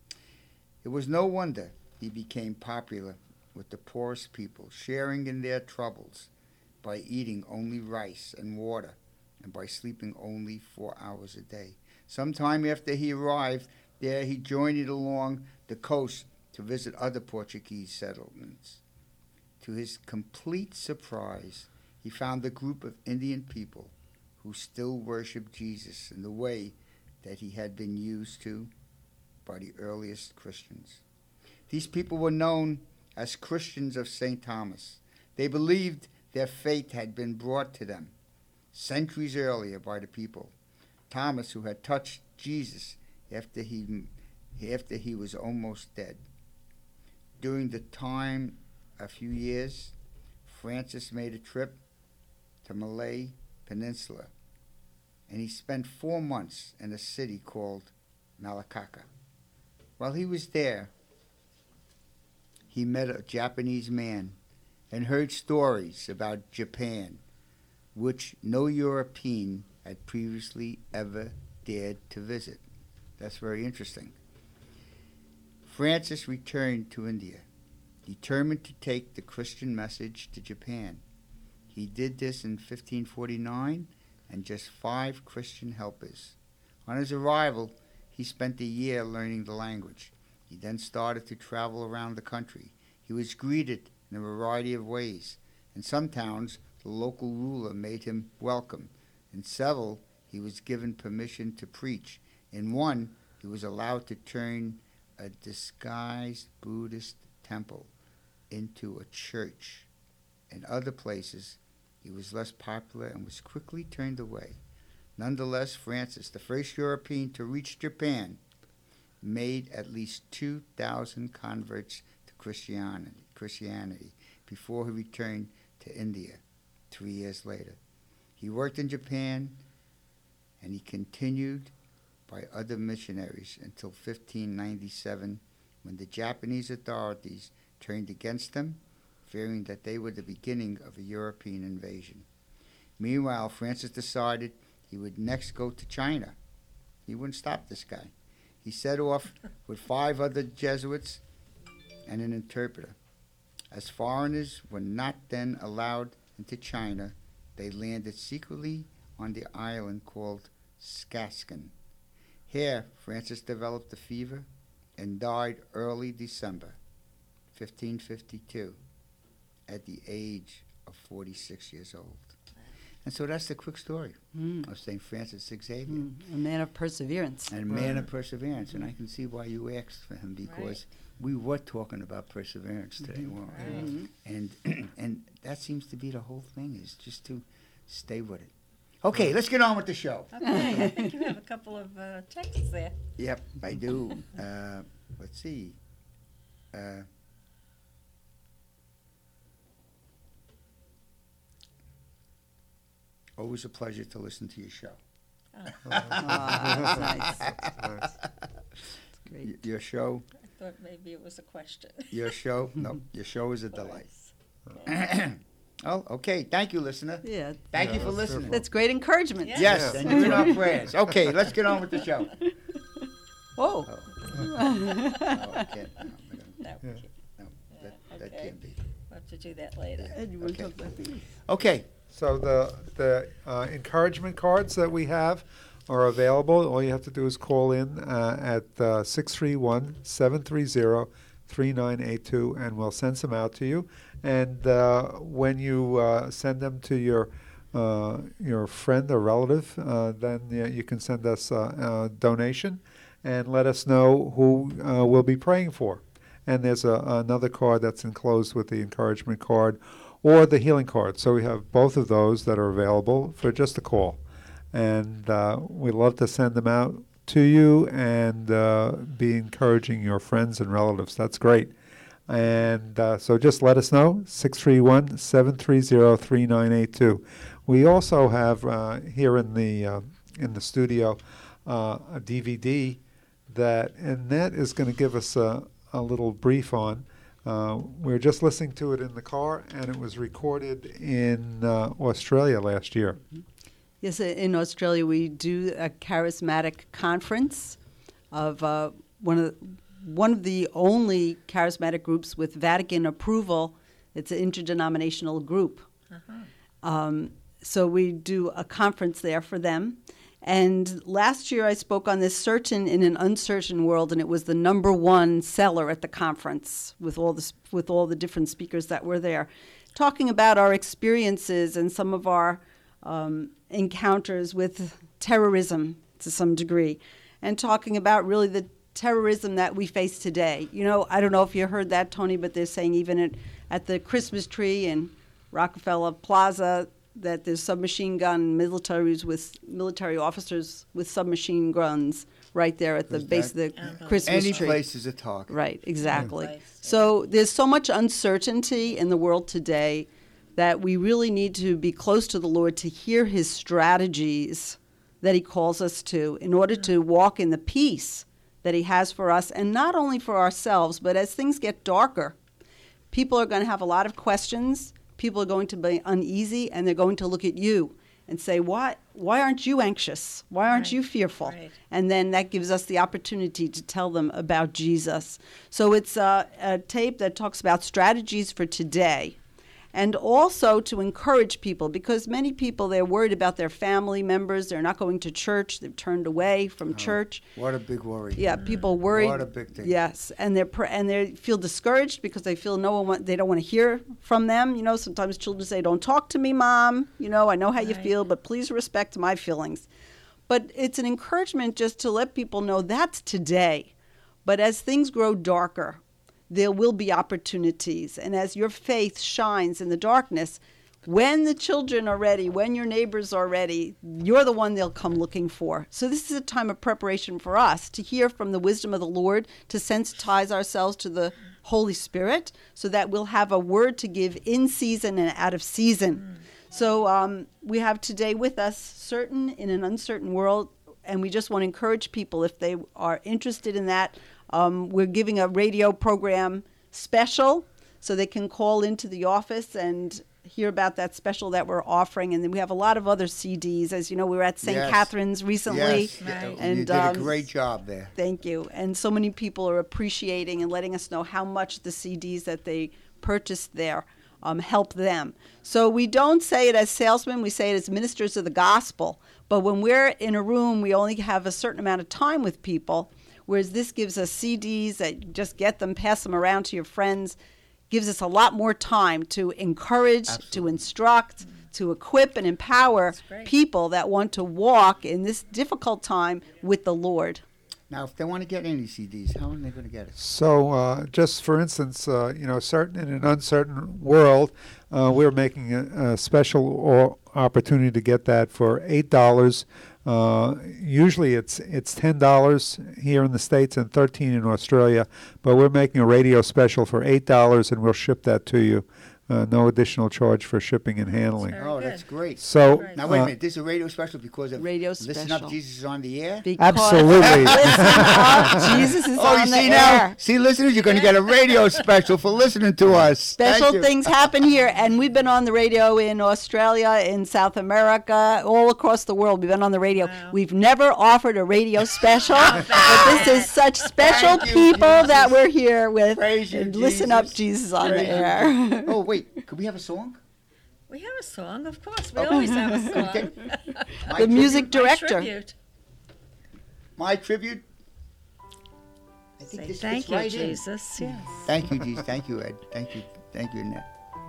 It was no wonder he became popular with the poorest people, sharing in their troubles by eating only rice and water and by sleeping only four hours a day. Sometime after he arrived there, he journeyed along the coast to visit other Portuguese settlements. To his complete surprise, he found a group of Indian people who still worshiped Jesus in the way that he had been used to by the earliest Christians. These people were known as Christians of Saint Thomas. They believed their faith had been brought to them centuries earlier by the people. Thomas, who had touched Jesus after he, after he was almost dead. During the time, a few years, Francis made a trip to Malay Peninsula, and he spent four months in a city called Malacca. While he was there, he met a Japanese man, and heard stories about Japan, which no European had previously ever dared to visit. That's very interesting. Francis returned to India, determined to take the Christian message to Japan. He did this in fifteen forty-nine, and just five Christian helpers. On his arrival, he spent a year learning the language. He then started to travel around the country. He was greeted in a variety of ways. In some towns, the local ruler made him welcome. In several, he was given permission to preach. In one, he was allowed to turn a disguised Buddhist temple into a church. In other places, he was less popular and was quickly turned away. Nonetheless, Francis, the first European to reach Japan, made at least two thousand converts to Christianity, Christianity before he returned to India three years later. He worked in Japan, and he continued by other missionaries until fifteen ninety-seven, when the Japanese authorities turned against them, fearing that they were the beginning of a European invasion. Meanwhile, Francis decided he would next go to China. He wouldn't stop this guy. He set off with five other Jesuits and an interpreter. As foreigners were not then allowed into China, they landed secretly on the island called Skaskan. Here, Francis developed a fever and died early December fifteen fifty-two at the age of forty-six years old. And so that's the quick story Mm. of Saint Francis Xavier. Mm, a man of perseverance. And a man of perseverance. And I can see why you asked for him, because we were talking about perseverance today. Mhm. weren't we? Right. And and that seems to be the whole thing, is just to stay with it. Okay, let's get on with the show. Okay, I think you have a couple of uh, texts there. Yep, I do. Uh, let's see. Uh, always a pleasure to listen to your show. Oh. Oh, that's nice. Nice. Great. Y- Your show, I thought maybe it was a question. your show, no, your show is a Of delight. course. Oh, okay. Thank you, listener. Yeah, Thank Yeah, you for that's listening. that's great encouragement. Yeah. Yes, Yeah. and you're in our prayers. Okay, let's get on with the show. Oh. Oh, I can't. No, I don't- No, Yeah. no, that, that Okay. can't be. we'll have to do that later. And you want to Okay. talk about these? Okay. So the the uh, encouragement cards that we have are available. All you have to do is call in uh, at uh, six three one, seven three zero, three nine eight two, and we'll send some out to you. And uh, when you uh, send them to your uh, your friend or relative, uh, then uh, you can send us a, a donation and let us know who uh, we'll be praying for. And there's a, another card that's enclosed with the encouragement card or the healing card. So we have both of those that are available for just a call. And uh, we love to send them out to you and uh, be encouraging your friends and relatives. That's great. And uh, so just let us know, six three one, seven three zero, three nine eight two. We also have uh, here in the uh, in the studio uh, a D V D that Annette is going to give us a, a little brief on. Uh, we were just listening to it in the car, and it was recorded in uh, Australia last year. Yes, i- in Australia we do a charismatic conference of uh, one of the, one of the only charismatic groups with Vatican approval. It's an interdenominational group. Um, so we do a conference there for them. And last year I spoke on this certain in an uncertain world, and it was the number one seller at the conference with all the s- with all the different speakers that were there, talking about our experiences and some of our um, encounters with terrorism to some degree, and talking about really the terrorism that we face today. You know, I don't know if you heard that, Tony, but they're saying even at, at the Christmas tree in Rockefeller Plaza that there's submachine gun militaries with military officers with submachine guns right there at the Is base that- of the Uh-huh. Christmas Any tree. place is a target. Right, exactly. Place, yeah. So there's so much uncertainty in the world today that we really need to be close to the Lord to hear his strategies that he calls us to in order to walk in the peace that he has for us, and not only for ourselves, but as things get darker, People are going to have a lot of questions. People are going to be uneasy, and they're going to look at you and say, why, why aren't you anxious? Why aren't Right. you fearful? Right. And then that gives us the opportunity to tell them about Jesus. So it's a, a tape that talks about strategies for today, and also to encourage people, because many people, they're worried about their family members. They're not going to church. They've turned away from church. What a big worry. Yeah, people worry. What a big thing. Yes, and they're pr- and they feel discouraged because they feel no one want, they don't want to hear from them. You know, sometimes children say, "Don't talk to me, Mom. You know, I know how you Right. feel, but please respect my feelings." But it's an encouragement just to let people know that's today. But as things grow darker, there will be opportunities, and as your faith shines in the darkness, when the children are ready, when your neighbors are ready, you're the one they'll come looking for. So this is a time of preparation for us to hear from the wisdom of the Lord, to sensitize ourselves to the Holy Spirit, so that we'll have a word to give in season and out of season. So um, we have today with us Certain in an Uncertain World, and we just want to encourage people, if they are interested in that, um, we're giving a radio program special, so they can call into the office and hear about that special that we're offering. And then we have a lot of other C Ds. As you know, we were at Saint Yes. Catherine's recently. Yes, Right. And, you did um, a great job there. Thank you. And so many people are appreciating and letting us know how much the C Ds that they purchased there um, help them. So we don't say it as salesmen, we say it as ministers of the gospel. But when we're in a room, we only have a certain amount of time with people, whereas this gives us C Ds that just get them, pass them around to your friends, gives us a lot more time to encourage, to instruct, to equip and empower great. people that want to walk in this difficult time with the Lord. Now, if they want to get any C Ds, how are they going to get it? So, uh, just for instance, uh, you know, certain in an uncertain world, uh, we're making a, a special o- opportunity to get that for eight dollars. Uh, usually, it's it's ten dollars here in the States and thirteen in Australia. But we're making a radio special for eight dollars, and we'll ship that to you. Uh, no additional charge for shipping and handling. Very Oh, good. that's great. So, Right. Now, wait a uh, minute. This is a radio special because of Radio Listen special. Up, Jesus is on the air? Because Absolutely. Listen up, Jesus is Oh, you on the see air. now? See, listeners, you're going to get a radio special for listening to us. Thank Special you. things happen here, and we've been on the radio in Australia, in South America, all across the world. We've been on the radio. Wow. We've never offered a radio special, but this is such special Thank you, people Jesus. that we're here with. Praise you, And Listen up, Jesus. Jesus on Praise the you, air. Jesus. Oh, wait. Could we have a song? We have a song, of course. We always have a song. Okay. My The music tribute? My director. tribute. My tribute? I think Say this thank fits you, right in. Jesus. Yes. Thank you, Jesus. Thank you, Ed. Thank you. Thank you, Annette.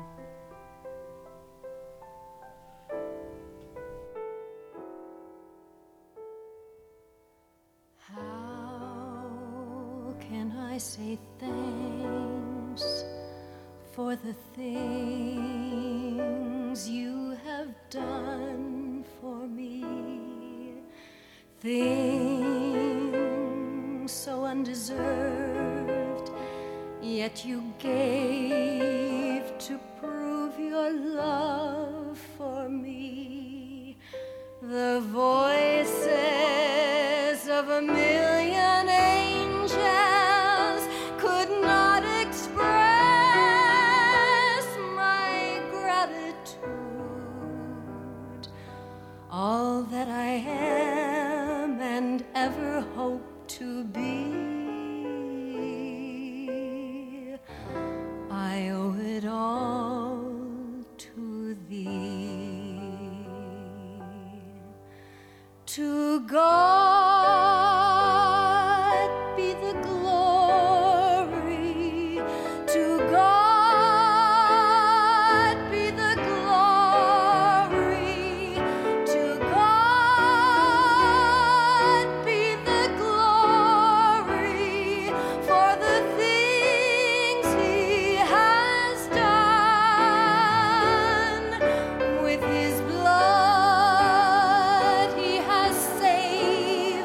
How can I say thanks for the things you have done for me? Things so undeserved, yet you gave to prove your love for me. The voices of a million angels could not express my gratitude. All that I am and ever hope to be, I owe it all to thee. To God be the glory, to God be the glory, to God be the glory for the things He has done. With His blood He has saved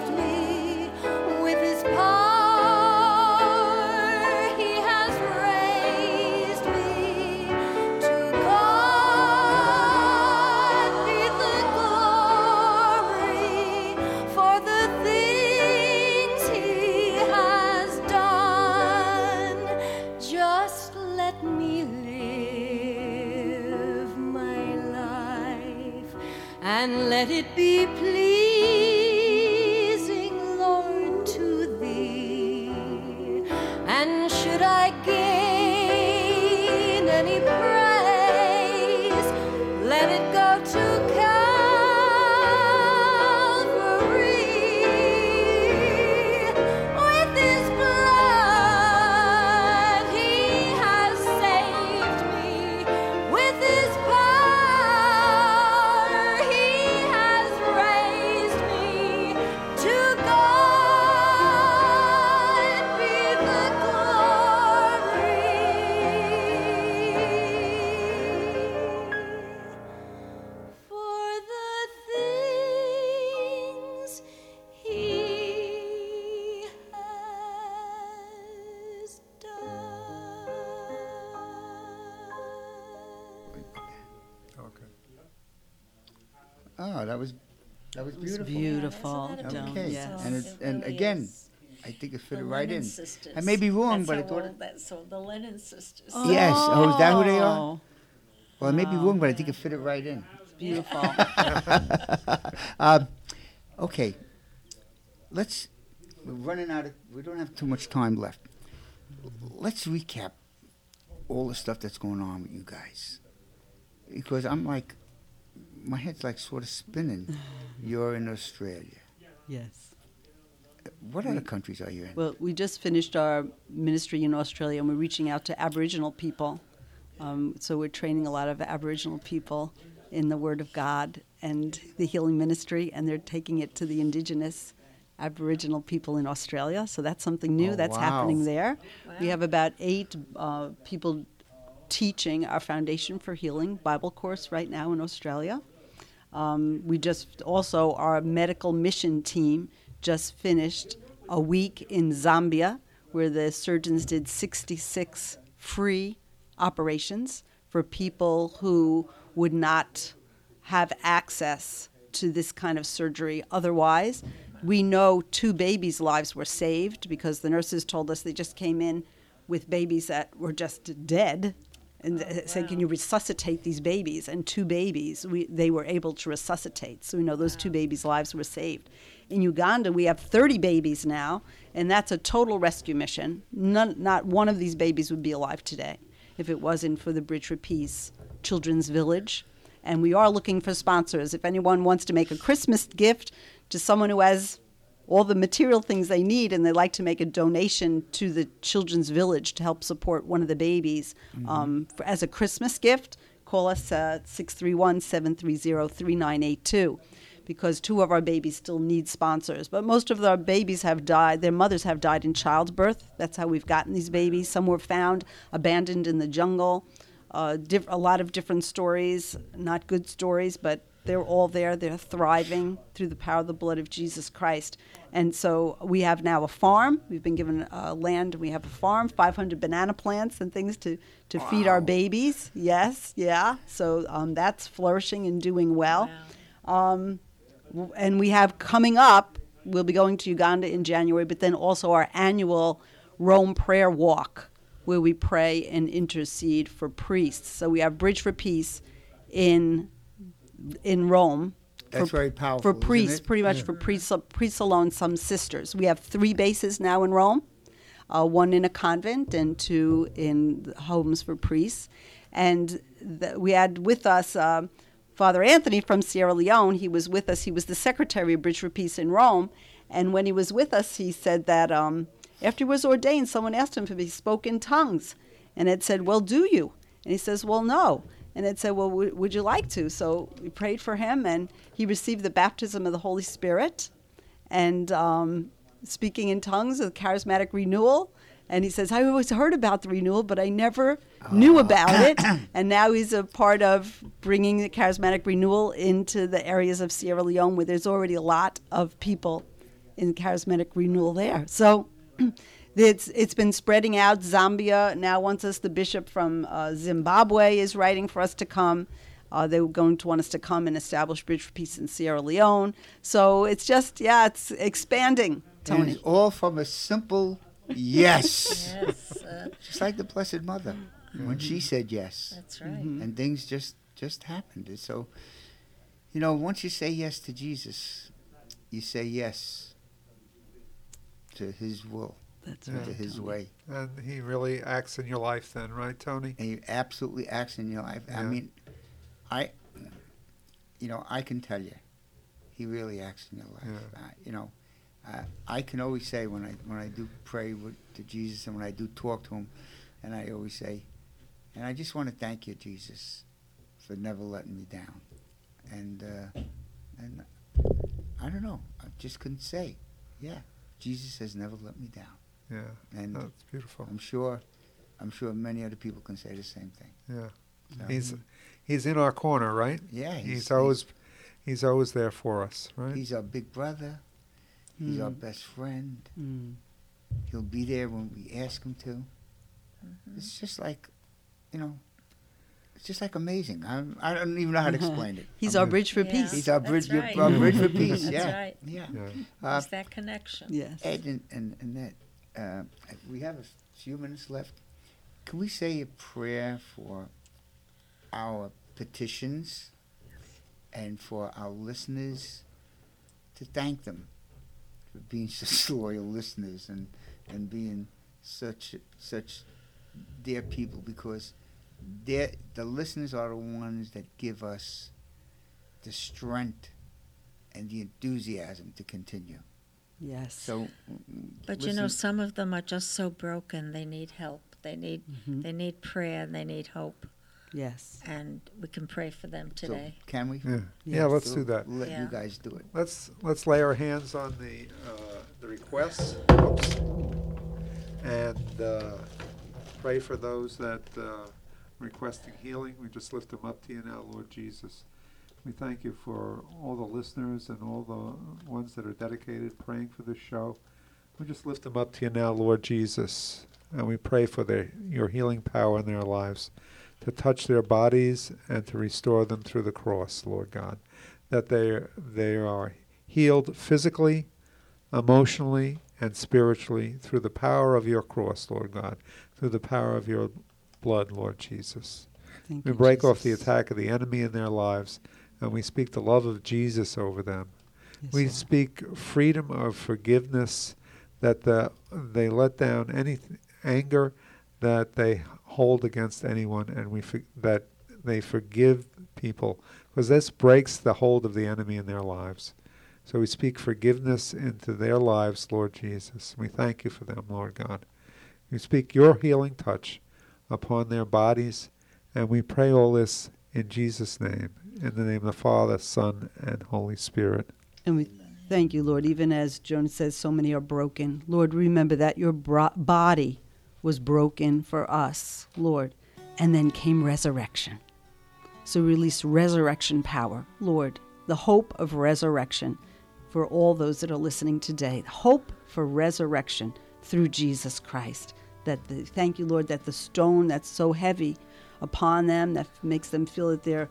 let it be pleasing, Lord, to thee. And should I gain any praise, let it go to Calvary. With his blood he has saved me. With his power he has raised me. To God be the glory for the things he has done. Okay. Oh, that was that was beautiful. Beautiful. Isn't that a Okay. beautiful Yes. song? And it, It and really again, is. I think it fit The it right Lennon in. Sisters. I may be wrong, That's but I how thought. old that song, the Lennon Sisters. Yes. Oh, is that who they are? Oh, Well, I may be wrong, but I think it fit it right in. beautiful. um, okay. Let's. We're running out of. We don't have too much time left. Let's recap all the stuff that's going on with you guys, because I'm like, my head's like sort of spinning. You're in Australia. Yes. What other countries are you in? Well, we just finished our ministry in Australia, and we're reaching out to Aboriginal people. Um, so we're training a lot of Aboriginal people in the Word of God and the healing ministry, and they're taking it to the Indigenous Aboriginal people in Australia. So that's something new Oh, that's wow. happening there. We Wow. have about eight uh, people teaching our Foundation for Healing Bible course right now in Australia. Um, we just also, our medical mission team just finished a week in Zambia where the surgeons did sixty-six free operations for people who would not have access to this kind of surgery otherwise. We know two babies' lives were saved because the nurses told us they just came in with babies that were just dead and th- said, can you resuscitate these babies? And two babies, we, they were able to resuscitate. So we know those two babies' lives were saved. In Uganda, we have thirty babies now, and that's a total rescue mission. None, not one of these babies would be alive today if it wasn't for the Bridge for Peace Children's Village. And we are looking for sponsors. If anyone wants to make a Christmas gift to someone who has all the material things they need and they'd like to make a donation to the Children's Village to help support one of the babies um, for, as a Christmas gift, call us at six three one, seven three zero, three nine eight two. Because two of our babies still need sponsors. But most of our babies have died, their mothers have died in childbirth. That's how we've gotten these babies. Some were found abandoned in the jungle. Uh, diff- a lot of different stories, not good stories, but they're all there. They're thriving through the power of the blood of Jesus Christ. And so we have now a farm. We've been given uh, land. We have a farm, five hundred banana plants and things to, to feed our babies. Yes, yeah. So um, that's flourishing and doing well. Um, w- and we have coming up, we'll be going to Uganda in January, but then also our annual Rome prayer walk, where we pray and intercede for priests. So we have Bridge for Peace in in Rome. That's for, very powerful, For isn't priests, it? pretty much Yeah. for priests, priests alone, some sisters. We have three bases now in Rome, uh, one in a convent and two in homes for priests. And the, we had with us uh, Father Anthony from Sierra Leone. He was with us. He was the secretary of Bridge for Peace in Rome. And when he was with us, he said that um, after he was ordained, someone asked him if he spoke in tongues. And it said, well, do you? And he says, well, no. And it said, well, w- would you like to? So we prayed for him, and he received the baptism of the Holy Spirit and um, speaking in tongues, a charismatic renewal. And he says, I always heard about the renewal, but I never knew about it. And now he's a part of bringing the charismatic renewal into the areas of Sierra Leone where there's already a lot of people in charismatic renewal there. So it's it's been spreading out. Zambia now wants us. The bishop from uh, Zimbabwe is writing for us to come. Uh, they were going to want us to come and establish Bridge for Peace in Sierra Leone. So it's just, yeah, it's expanding, And Tony. it's all from a simple yes. Yes, uh, Just like the Blessed Mother when she said yes. that's right. And things just just happened. And so You know, once you say yes to Jesus, you say yes to his will, That's Yeah. right. to his Tony. way. And he really acts in your life then, right, Tony? And he absolutely acts in your life. I Yeah. mean, I, you know, I can tell you, he really acts in your life. Yeah. Uh, you know, uh, I can always say when I when I do pray with, to Jesus and when I do talk to him, and I always say, and I just want to thank you, Jesus, for never letting me down. And uh, and I don't know, I just couldn't say, yeah, Jesus has never let me down. Yeah, And that's beautiful. I'm sure, I'm sure many other people can say the same thing. Yeah, So, he's he's in our corner, right? yeah, He's, always he's always there for us, right? He's our big brother. He's our Mm. best friend. Mm. He'll be there when we ask him to. Mm-hmm. It's just like, you know, it's just like amazing. I I don't even know how to explain it. He's I'm our gonna- bridge for Yeah. peace. He's our That's bridge, right. our bridge for peace. That's Yeah, right. yeah. Yeah. Uh, It's that connection. Yes. Ed and and Annette, uh, we have a few minutes left. Can we say a prayer for our petitions and for our listeners, to thank them for being such loyal listeners and, and being such such dear people, because they're, the listeners are the ones that give us the strength and the enthusiasm to continue. Yes. So, But you know, listen- some of them are just so broken. They need help. They need Mhm. they need prayer and they need hope. Yes. And we can pray for them so today. can we? Yeah, yeah. Yes. Let's So do that. Let Yeah. you guys do it. Let's let's lay our hands on the uh, the requests. Oops. And uh, pray for those that uh, requesting healing. We just lift them up to you now, Lord Jesus. We thank you for all the listeners and all the ones that are dedicated praying for this show. We just lift them up to you now, Lord Jesus. And we pray for their, your healing power in their lives, to touch their bodies and to restore them through the cross, Lord God. That they they are healed physically, emotionally, and spiritually through the power of your cross, Lord God, through the power of your blood, Lord Jesus. Thank We you, break off the Jesus. attack of the enemy in their lives, and we speak the love of Jesus over them. Yes, We Lord. speak freedom of forgiveness, that the, they let down any th- anger that they hold against anyone, and we for, that they forgive people, because this breaks the hold of the enemy in their lives. So we speak forgiveness into their lives, Lord Jesus. We thank you for them, Lord God. We speak your healing touch upon their bodies, and we pray all this in Jesus' name, in the name of the Father, Son, and Holy Spirit. And we thank you, Lord, even as Jonas says, so many are broken. Lord, remember that your bro- body was broken for us, Lord, and then came resurrection. So release resurrection power, Lord, the hope of resurrection for all those that are listening today. Hope for resurrection through Jesus Christ. That the, thank you, Lord, that the stone that's so heavy upon them, that makes them feel that they're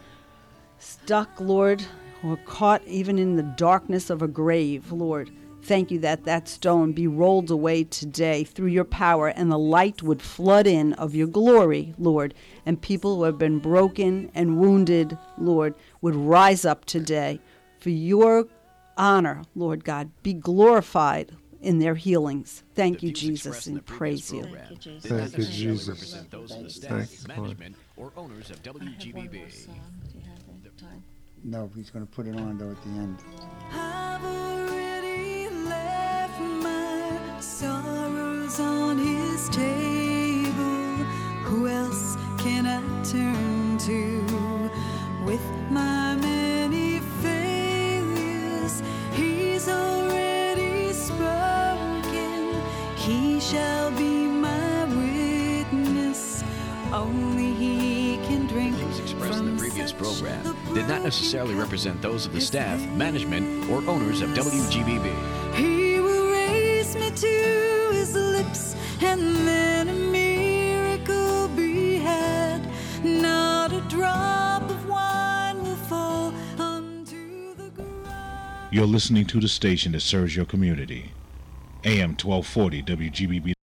stuck, Lord, or caught even in the darkness of a grave, Lord. Thank you that that stone be rolled away today through your power, and the light would flood in of your glory, Lord, and people who have been broken and wounded, Lord, would rise up today for your honor, Lord God. Be glorified in their healings. Thank The you, views Jesus, expressed in and the praise previous you. program Thank you, Jesus. did not Thank you, necessarily Jesus. represent those of the staff, Thank you, Lord. management, or owners of I have one W G B B. more song. Do you have the time? No, he's going to put it on though at the end. I've already left my sorrows on his table. Who else can I turn to with my many failures? He's already spoken. He shall be my witness. Only he can drink Views expressed in from the previous such program a did not necessarily represent those of the staff, management, or owners of W G B B. He will raise me to his lips, and then a miracle be had. Not a drop of wine will fall onto the ground. You're listening to the station that serves your community. A M twelve forty W G B B